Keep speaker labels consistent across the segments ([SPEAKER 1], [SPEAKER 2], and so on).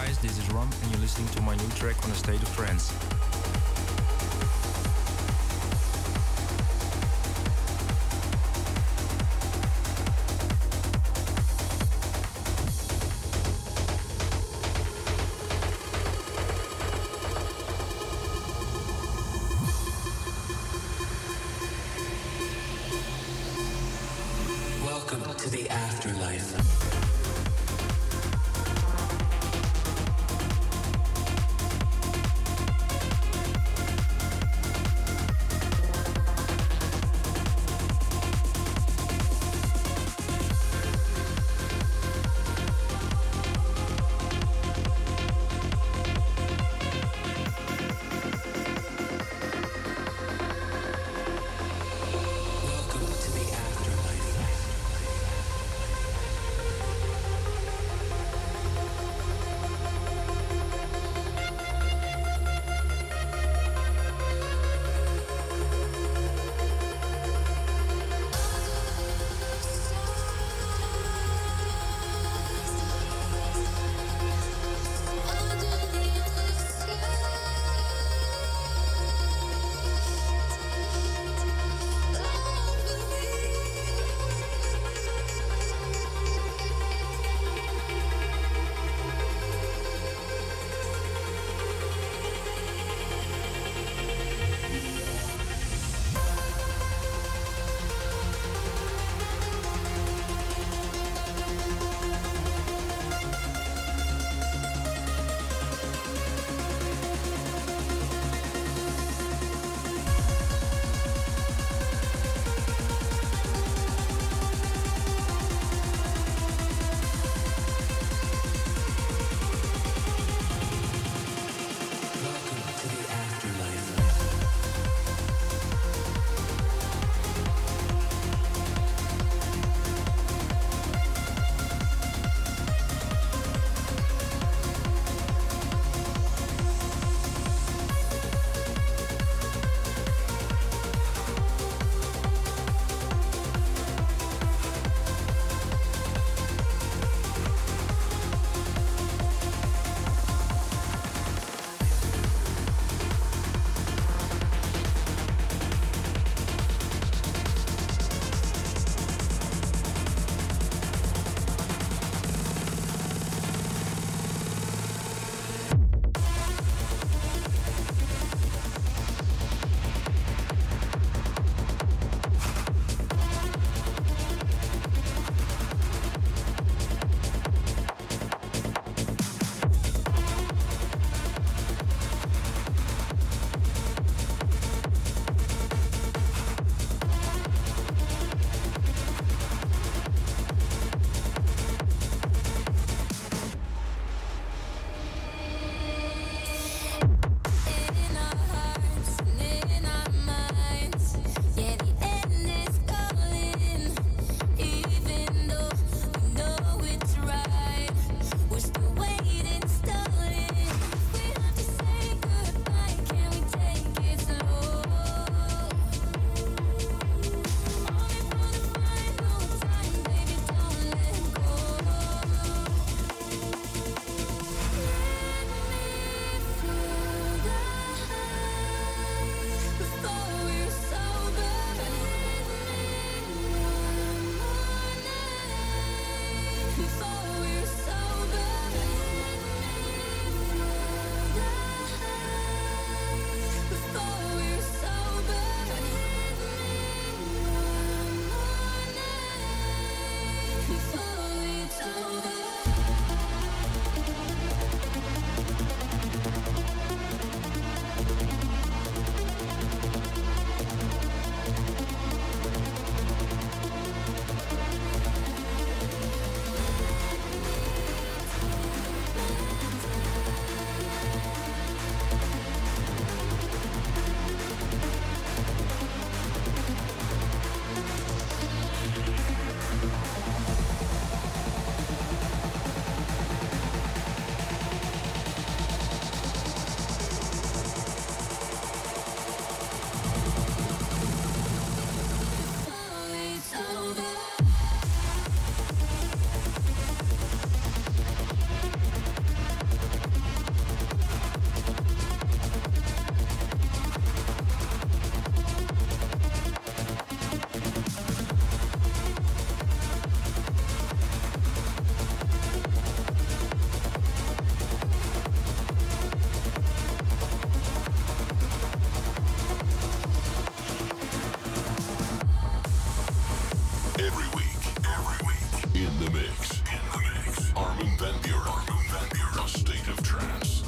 [SPEAKER 1] guys, this is Ron and you're listening to my new track on A State of Trance.
[SPEAKER 2] Welcome to the afterlife.
[SPEAKER 3] Every week. In the mix. Armin van Buuren. A State of Trance.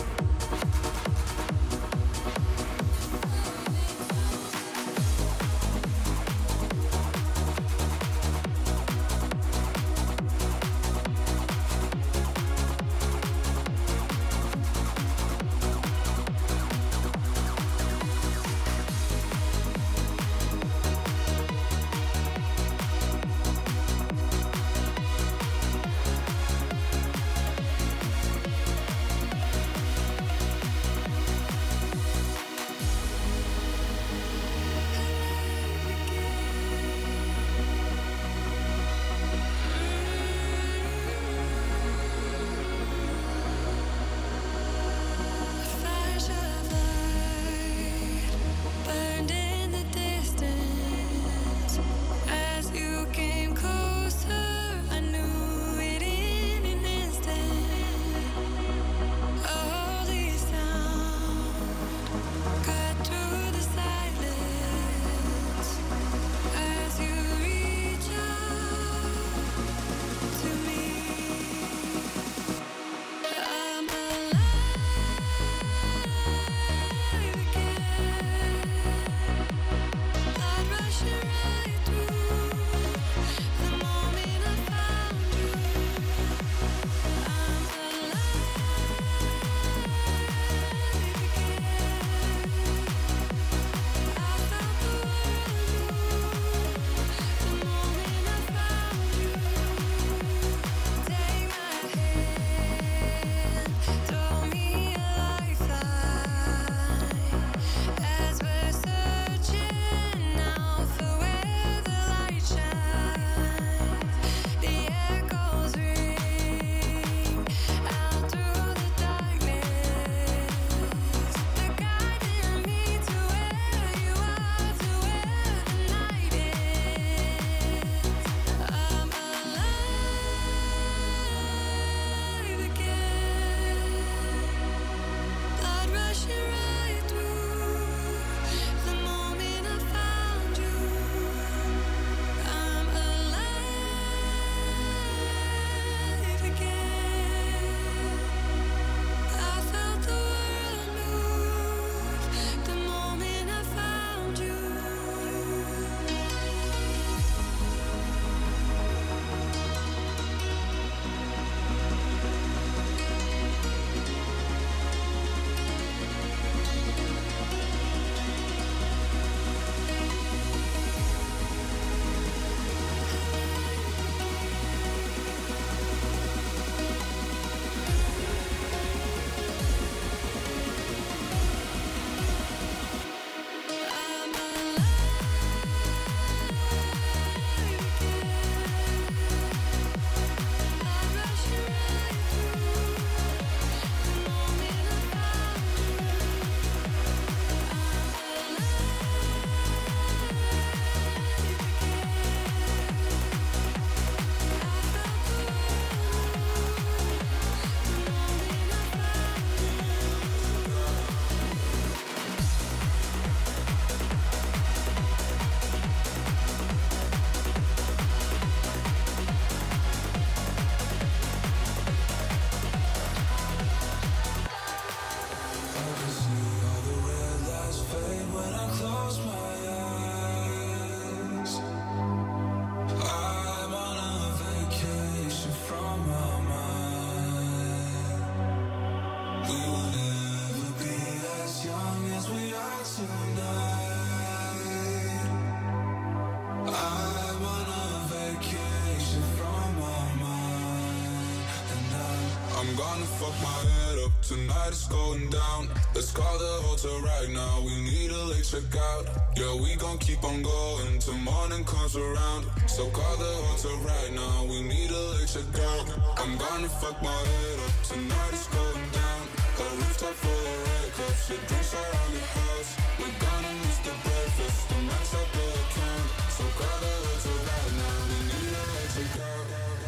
[SPEAKER 4] Tonight it's going down. Let's call the hotel right now. We need a late checkout. Yeah, we gon' keep on going till morning comes around. So call the hotel right now. We need a late checkout. I'm gonna fuck my head up. Tonight it's going down. A rooftop full of red cups. Shit drinks around the house. We're gonna miss the breakfast. The max up the account. So call the hotel right now. We need a late checkout.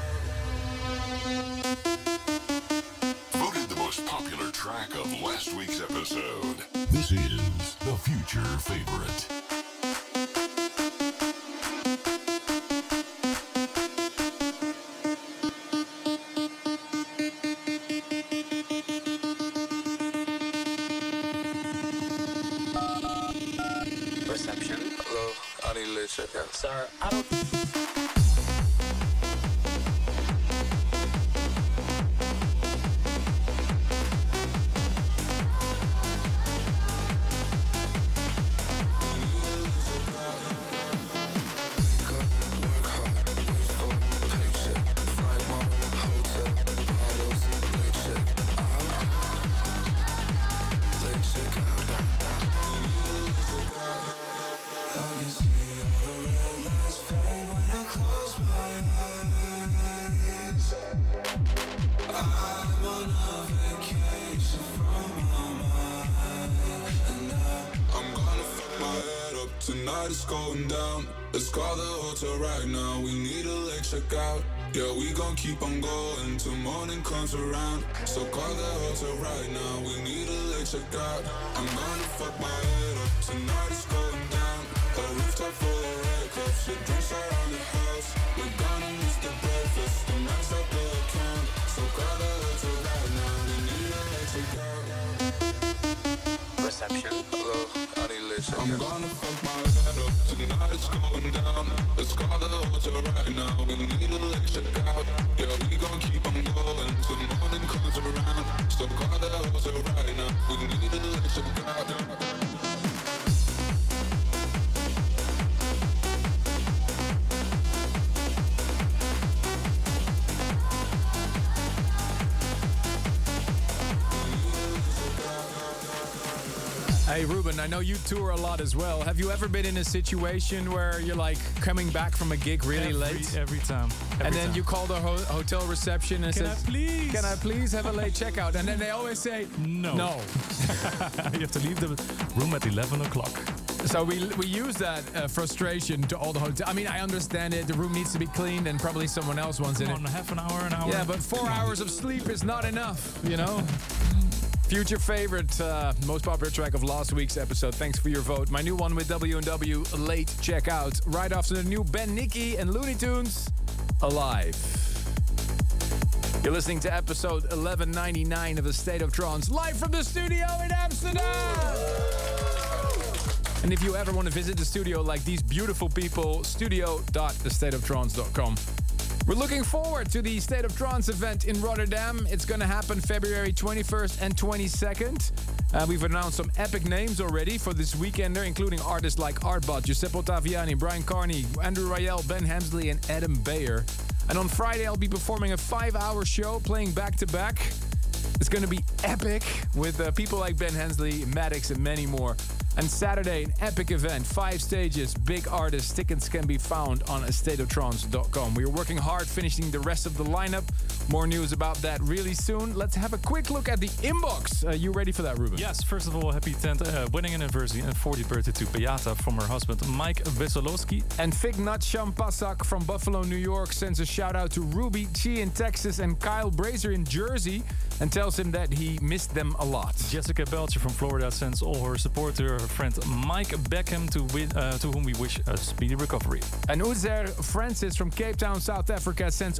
[SPEAKER 3] Popular track of last week's episode. This is the Future Favorite.
[SPEAKER 4] I need a late checkout.
[SPEAKER 2] Sir, I don't...
[SPEAKER 4] Tonight is going down. Let's call the hotel right now. We need a late checkout. Yeah, we gon' keep on going till morning comes around. So call the hotel right now. We need a late checkout. I'm gonna fuck my head up. Tonight is going down. A rooftop full of red cups. Your drinks around the house. We're gonna miss the breakfast. The max up the account. So call the hotel right now. We need a late checkout.
[SPEAKER 2] Reception.
[SPEAKER 4] Hello, I need a late checkout. I'm gonna fuck my head up. Tonight it's going down. Let's call the hotel right now. We need a late checkout. Yeah, we gon' keep on going till morning comes around. So call the hotel right now. We need a late checkout.
[SPEAKER 5] Hey Ruben, I know you tour a lot as well. Have you ever been in a situation where you're like coming back from a gig really late?
[SPEAKER 1] Every time.
[SPEAKER 5] And then you call the hotel reception and
[SPEAKER 1] Can
[SPEAKER 5] says,
[SPEAKER 1] I please
[SPEAKER 5] have a late checkout? And then they always say,
[SPEAKER 1] No. You have to leave the room at 11 o'clock.
[SPEAKER 5] So we use that frustration to all the hotel. I mean, I understand it. The room needs to be cleaned and probably someone else wants in it.
[SPEAKER 1] Half an hour, an hour.
[SPEAKER 5] Yeah, but 4 hours of sleep is not enough, you know? Future favorite, most popular track of last week's episode. Thanks for your vote. My new one with W&W, Late Checkout. Right after the new Ben Nicky and Looney Tunes, Alive. You're listening to episode 1199 of The State of Trance, live from the studio in Amsterdam. And if you ever want to visit the studio like these beautiful people, studio.thestateoftrance.com. We're looking forward to the State of Trance event in Rotterdam. It's going to happen February 21st and 22nd. We've announced some epic names already for this weekender, including artists like Artbot, Giuseppe Ottaviani, Brian Carney, Andrew Rayel, Ben Hemsley and Adam Bayer. And on Friday, I'll be performing a 5-hour show playing back-to-back. It's going to be epic with people like Ben Hemsley, Maddox and many more. And Saturday, an epic event, 5 stages, big artists. Tickets can be found on stateoftrance.com. We are working hard finishing the rest of the lineup. More news about that really soon. Let's have a quick look at the inbox. You ready for that, Ruben?
[SPEAKER 1] Yes, first of all, happy 10th wedding anniversary and 40th birthday to Beata from her husband Mike Wesolowski.
[SPEAKER 5] And Fignat Shampasak from Buffalo, New York sends a shout out to Ruby Chi in Texas and Kyle Brazer in Jersey and tells him that he missed them a lot.
[SPEAKER 1] Jessica Belcher from Florida sends all her support to her friend Mike Beckham, to whom we wish a speedy recovery.
[SPEAKER 5] And Uzer Francis from Cape Town, South Africa sends